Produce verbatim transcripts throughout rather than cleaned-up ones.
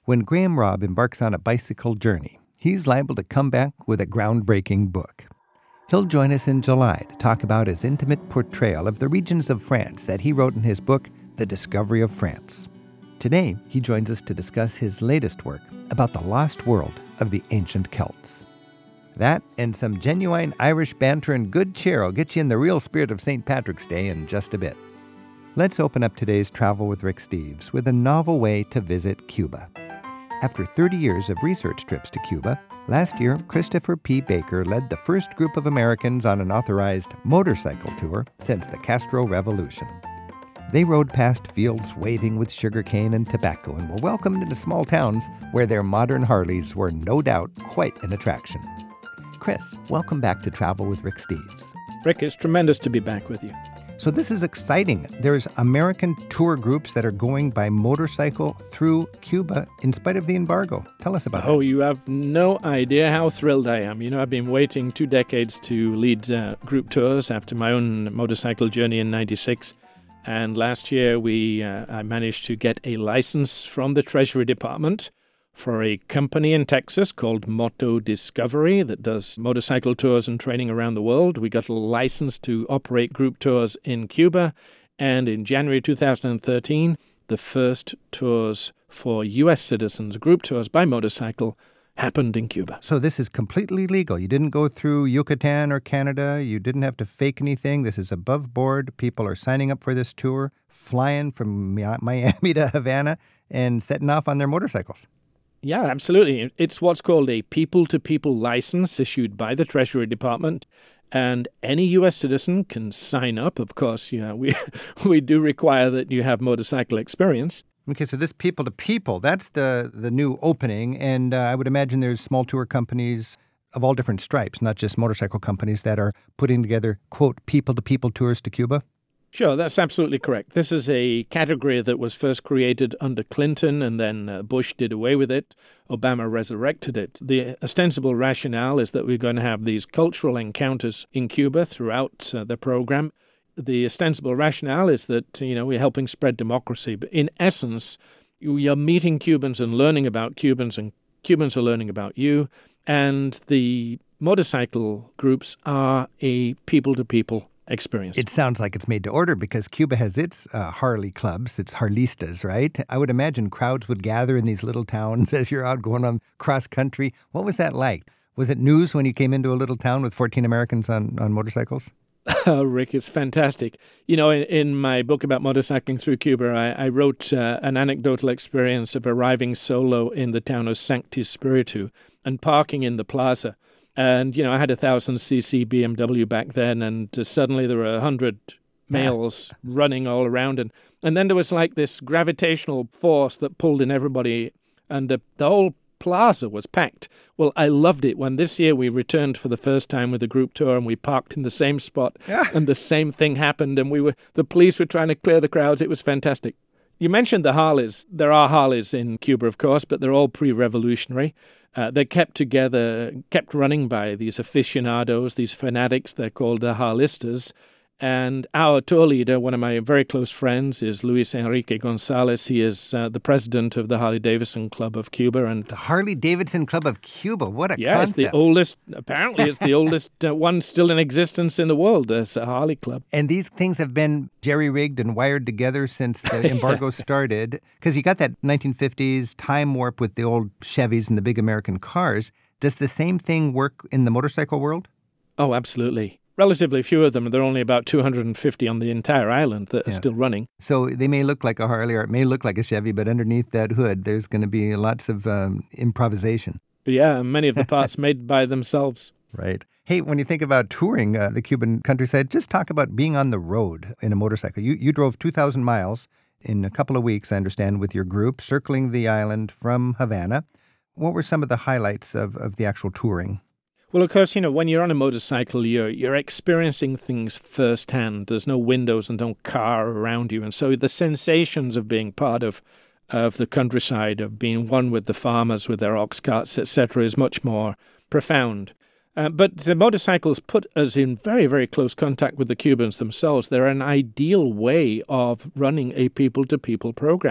When Graham Robb embarks on a bicycle journey, he's liable to come back with a groundbreaking book. He'll join us in July to talk about his intimate portrayal of the regions of France that he wrote in his book, The Discovery of France. Today, he joins us to discuss his latest work about the lost world of the ancient Celts. That and some genuine Irish banter and good cheer will get you in the real spirit of Saint Patrick's Day in just a bit. Let's open up today's Travel with Rick Steves with a novel way to visit Cuba. After thirty years of research trips to Cuba, last year, Christopher P. Baker led the first group of Americans on an authorized motorcycle tour since the Castro Revolution. They rode past fields waving with sugarcane and tobacco and were welcomed into small towns where their modern Harleys were no doubt quite an attraction. Chris, welcome back to Travel with Rick Steves. Rick, it's tremendous to be back with you. So this is exciting. There's American tour groups that are going by motorcycle through Cuba in spite of the embargo. Tell us about it. Oh, you have no idea how thrilled I am. You know, I've been waiting two decades to lead uh, group tours after my own motorcycle journey in ninety-six. And last year, we uh, I managed to get a license from the Treasury Department for a company in Texas called Moto Discovery that does motorcycle tours and training around the world. We got a license to operate group tours in Cuba. And in January two thousand thirteen, the first tours for U S citizens, group tours by motorcycle, happened in Cuba. So this is completely legal. You didn't go through Yucatan or Canada. You didn't have to fake anything. This is above board. People are signing up for this tour, flying from Miami to Havana and setting off on their motorcycles. Yeah, absolutely. It's what's called a people-to-people license issued by the Treasury Department, and any U S citizen can sign up. Of course, yeah, we we do require that you have motorcycle experience. Okay, so this people-to-people, that's the, the new opening, and uh, I would imagine there's small tour companies of all different stripes, not just motorcycle companies that are putting together, quote, people-to-people tours to Cuba? Sure, that's absolutely correct. This is a category that was first created under Clinton, and then uh, Bush did away with it. Obama resurrected it. The ostensible rationale is that we're going to have these cultural encounters in Cuba throughout uh, the program. The ostensible rationale is that, you know, we're helping spread democracy. But in essence, you're meeting Cubans and learning about Cubans, and Cubans are learning about you. And the motorcycle groups are a people-to-people experience. It sounds like it's made to order because Cuba has its uh, Harley clubs, its Harlistas, right? I would imagine crowds would gather in these little towns as you're out going on cross country. What was that like? Was it news when you came into a little town with fourteen Americans on, on motorcycles? Oh, Rick, it's fantastic. You know, in, in my book about motorcycling through Cuba, I, I wrote uh, an anecdotal experience of arriving solo in the town of Sancti Spiritu and parking in the plaza. And, you know, I had a one thousand c c B M W back then, and uh, suddenly there were one hundred males running all around. And, and then there was like this gravitational force that pulled in everybody, and the, the whole plaza was packed. Well, I loved it when this year we returned for the first time with a group tour, and we parked in the same spot, and the same thing happened, and we were the police were trying to clear the crowds. It was fantastic. You mentioned the Harleys. There are Harleys in Cuba, of course, but they're all pre-revolutionary. Uh, they're kept together, kept running by these aficionados, these fanatics. They're called the Harlistas. And our tour leader, one of my very close friends, is Luis Enrique Gonzalez. He is uh, the president of the Harley-Davidson Club of Cuba. And the Harley-Davidson Club of Cuba, what a yeah, concept. Yeah, it's the oldest, apparently it's the oldest uh, one still in existence in the world, it's a Harley Club. And these things have been jerry-rigged and wired together since the embargo started. Because you got that nineteen fifties time warp with the old Chevys and the big American cars. Does the same thing work in the motorcycle world? Oh, absolutely. Relatively few of them. There are only about two hundred fifty on the entire island that are yeah. still running. So they may look like a Harley or it may look like a Chevy, but underneath that hood, there's going to be lots of um, improvisation. Yeah, many of the parts made by themselves. Right. Hey, when you think about touring uh, the Cuban countryside, just talk about being on the road in a motorcycle. You, you drove two thousand miles in a couple of weeks, I understand, with your group, circling the island from Havana. What were some of the highlights of, of the actual touring? Well, of course, you know, when you're on a motorcycle, you're you're experiencing things firsthand. There's no windows and no car around you. And so the sensations of being part of of the countryside, of being one with the farmers, with their ox carts, et cetera, is much more profound. Uh, but the motorcycles put us in very, very close contact with the Cubans themselves. They're an ideal way of running a people-to-people program.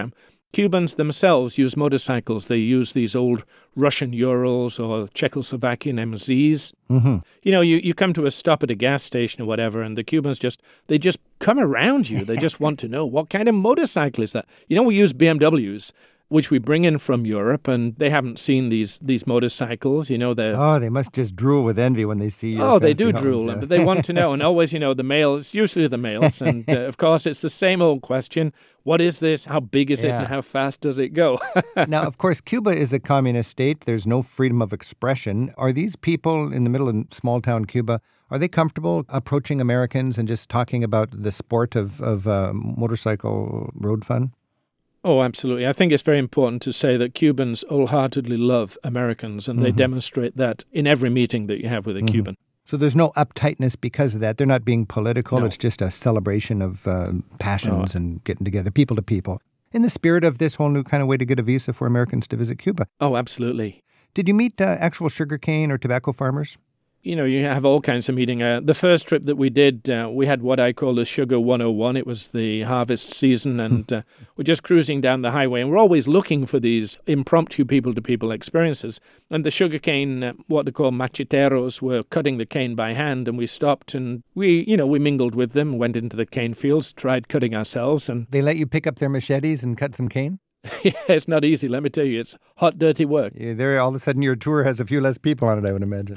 Cubans themselves use motorcycles. They use these old Russian Urals or Czechoslovakian M Zs. Mm-hmm. You know, you, you come to a stop at a gas station or whatever, and the Cubans just, they just come around you. They just want to know, what kind of motorcycle is that? You know, we use B M Ws, which we bring in from Europe, and they haven't seen these these motorcycles. You know, they're... Oh, they must just drool with envy when they see your Oh, they fancy do homes, drool, yeah. but they want to know. And always, you know, the males, usually the males. And, uh, of course, it's the same old question. What is this? How big is it? Yeah. And how fast does it go? Now, of course, Cuba is a communist state. There's no freedom of expression. Are these people in the middle of small-town Cuba, are they comfortable approaching Americans and just talking about the sport of, of uh, motorcycle road fun? Oh, absolutely. I think it's very important to say that Cubans wholeheartedly love Americans, and they Mm-hmm. demonstrate that in every meeting that you have with a Mm-hmm. Cuban. So there's no uptightness because of that. They're not being political. No. It's just a celebration of uh, passions No. and getting together, people to people. In the spirit of this whole new kind of way to get a visa for Americans to visit Cuba. Oh, absolutely. Did you meet uh, actual sugarcane or tobacco farmers? You know, you have all kinds of meeting. Uh, the first trip that we did, uh, we had what I call the Sugar one oh one. It was the harvest season, and uh, we're just cruising down the highway, and we're always looking for these impromptu people-to-people experiences. And the sugarcane, uh, what they call macheteros, were cutting the cane by hand, and we stopped, and we, you know, we mingled with them, went into the cane fields, tried cutting ourselves, and They let you pick up their machetes and cut some cane? yeah, it's not easy, let me tell you. It's hot, dirty work. Yeah, there, all of a sudden, your tour has a few less people on it, I would imagine.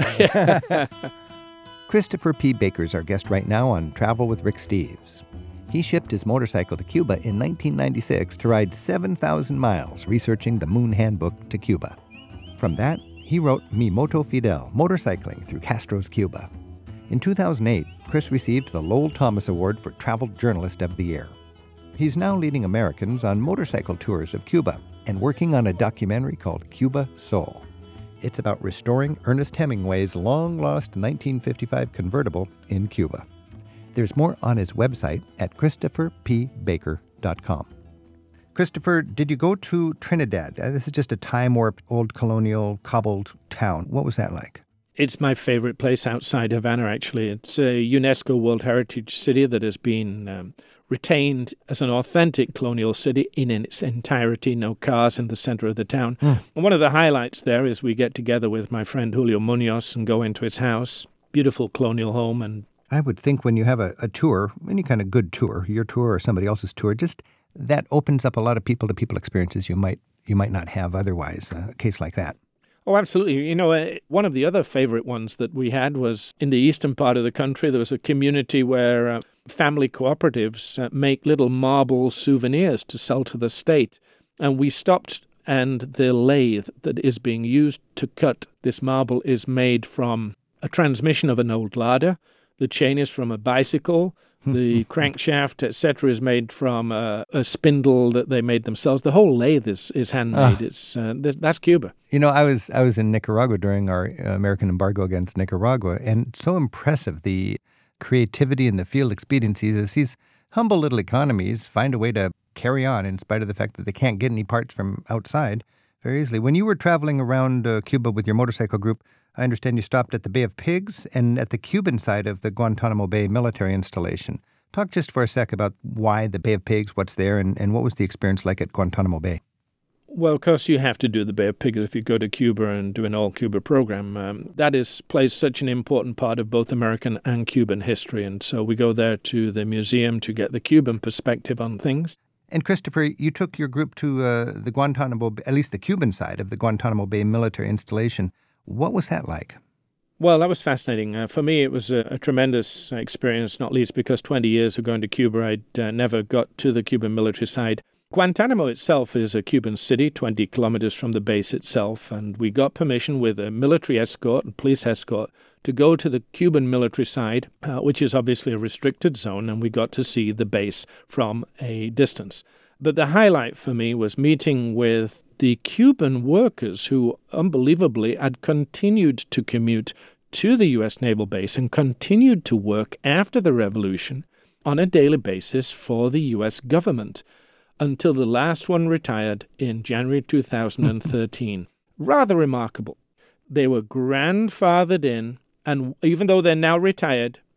Christopher P. Baker's our guest right now on Travel with Rick Steves. He shipped his motorcycle to Cuba in nineteen ninety-six to ride seven thousand miles researching the Moon Handbook to Cuba. From that, he wrote Mi Moto Fidel, Motorcycling Through Castro's Cuba. In two thousand eight, Chris received the Lowell Thomas Award for Travel Journalist of the Year. He's now leading Americans on motorcycle tours of Cuba and working on a documentary called Cuba Soul. It's about restoring Ernest Hemingway's long-lost nineteen fifty-five convertible in Cuba. There's more on his website at christopher p baker dot com. Christopher, did you go to Trinidad? Uh, This is just a time-warped, old colonial, cobbled town. What was that like? It's my favorite place outside Havana, actually. It's a UNESCO World Heritage City that has been um, retained as an authentic colonial city in its entirety, no cars in the center of the town. Mm. And one of the highlights there is we get together with my friend Julio Munoz and go into his house, beautiful colonial home. And I would think when you have a, a tour, any kind of good tour, your tour or somebody else's tour, just that opens up a lot of people-to-people experiences you might you might not have otherwise, uh, a case like that. Oh, absolutely. You know, uh, one of the other favorite ones that we had was in the eastern part of the country. There was a community where uh, family cooperatives uh, make little marble souvenirs to sell to the state. And we stopped, and the lathe that is being used to cut this marble is made from a transmission of an old Lada. The chain is from a bicycle. The crankshaft, et cetera, is made from a, a spindle that they made themselves. The whole lathe is, is handmade. Ah. It's uh, th- that's Cuba. You know, I was I was in Nicaragua during our uh, American embargo against Nicaragua, and so impressive the creativity and the field expediencies as these humble little economies find a way to carry on in spite of the fact that they can't get any parts from outside very easily. When you were traveling around uh, Cuba with your motorcycle group, I understand you stopped at the Bay of Pigs and at the Cuban side of the Guantanamo Bay military installation. Talk just for a sec about why the Bay of Pigs, what's there, and, and what was the experience like at Guantanamo Bay? Well, of course, you have to do the Bay of Pigs if you go to Cuba and do an all-Cuba program. Um, that is plays such an important part of both American and Cuban history, and so we go there to the museum to get the Cuban perspective on things. And Christopher, you took your group to uh, the Guantanamo, at least the Cuban side of the Guantanamo Bay military installation. What was that like? Well, that was fascinating. Uh, for me, it was a, a tremendous experience, not least because twenty years of going to Cuba, I'd uh, never got to the Cuban military side. Guantanamo itself is a Cuban city, twenty kilometers from the base itself, and we got permission with a military escort and police escort to go to the Cuban military side, uh, which is obviously a restricted zone, and we got to see the base from a distance. But the highlight for me was meeting with the Cuban workers who, unbelievably, had continued to commute to the U S Naval Base and continued to work after the revolution on a daily basis for the U S government until the last one retired in January two thousand thirteen. Rather remarkable. They were grandfathered in, and even though they're now retired,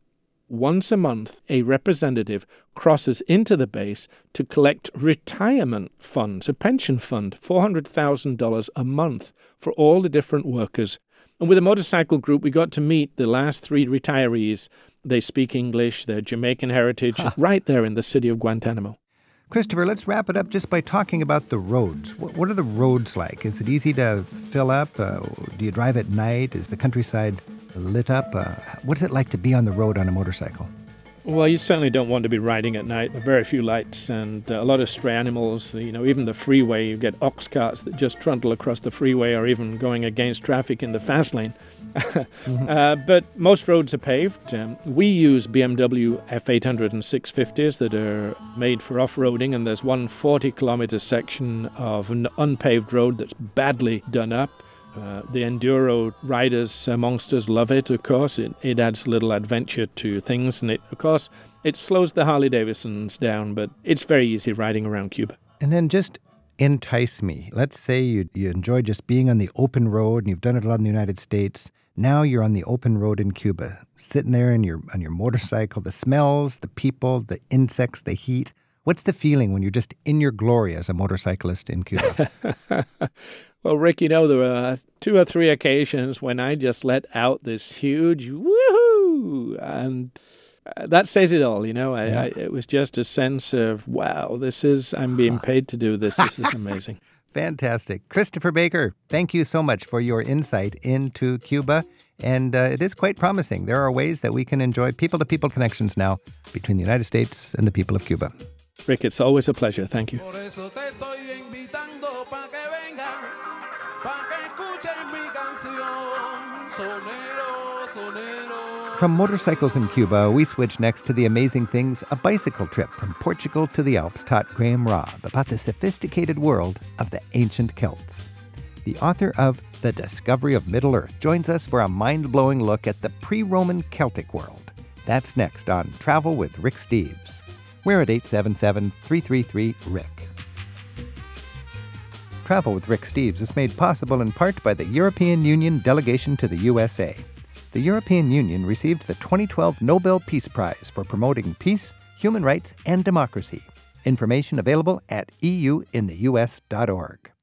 once a month, a representative crosses into the base to collect retirement funds, a pension fund, four hundred thousand dollars a month for all the different workers. And with a motorcycle group, we got to meet the last three retirees. They speak English, they're Jamaican heritage, huh. right there in the city of Guantanamo. Christopher, let's wrap it up just by talking about the roads. What are the roads like? Is it easy to fill up? Uh, do you drive at night? Is the countryside lit up? Uh, what's it like to be on the road on a motorcycle? Well, you certainly don't want to be riding at night. There are very few lights and uh, a lot of stray animals. You know, even the freeway, you get ox carts that just trundle across the freeway or even going against traffic in the fast lane. mm-hmm. uh, but most roads are paved. Um, we use B M W F eight hundred and six fifties that are made for off-roading, and there's one forty-kilometer section of an unpaved road that's badly done up. Uh, the enduro riders amongst us love it, of course. It, it adds a little adventure to things, and it, of course, it slows the Harley-Davidsons down, but it's very easy riding around Cuba. And then just entice me. Let's say you, you enjoy just being on the open road, and you've done it a lot in the United States. Now you're on the open road in Cuba, sitting there in your, on your motorcycle, the smells, the people, the insects, the heat. What's the feeling when you're just in your glory as a motorcyclist in Cuba? Well, Rick, you know, there were two or three occasions when I just let out this huge woohoo, and uh, that says it all, you know. I, yeah. I, it was just a sense of, wow, this is, I'm being paid to do this. This is amazing. Fantastic. Christopher Baker, thank you so much for your insight into Cuba. And uh, it is quite promising. There are ways that we can enjoy people-to-people connections now between the United States and the people of Cuba. Rick, it's always a pleasure. Thank you. From motorcycles in Cuba, we switch next to the amazing things a bicycle trip from Portugal to the Alps taught Graham Robb about the sophisticated world of the ancient Celts. The author of The Discovery of Middle-earth joins us for a mind-blowing look at the pre-Roman Celtic world. That's next on Travel with Rick Steves. We're at eight seven seven, three three three, R I C K. Travel with Rick Steves is made possible in part by the European Union delegation to the U S A. The European Union received the twenty twelve Nobel Peace Prize for promoting peace, human rights, and democracy. Information available at e u in the u s dot org.